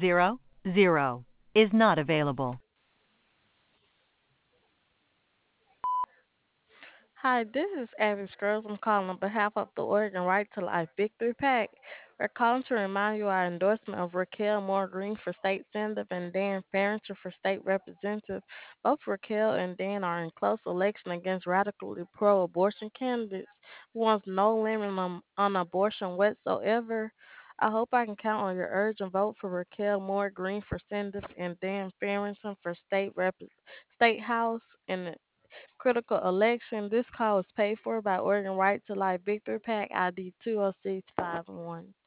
800 is not available. Hi, this is Abby Scruggs. I'm calling on behalf of the Oregon Right to Life Victory Pack. We're calling to remind you our endorsement of Raquel Moore Green for state senator and Dan Farrington for state representative. Both Raquel and Dan are in close election against radically pro-abortion candidates who wants no limit on abortion whatsoever. I hope I can count on your urgent vote for Raquel Moore Green for senator and Dan Farrington for state house in critical election. This call is paid for by Oregon Right to Life Victory Pack ID 2065 1.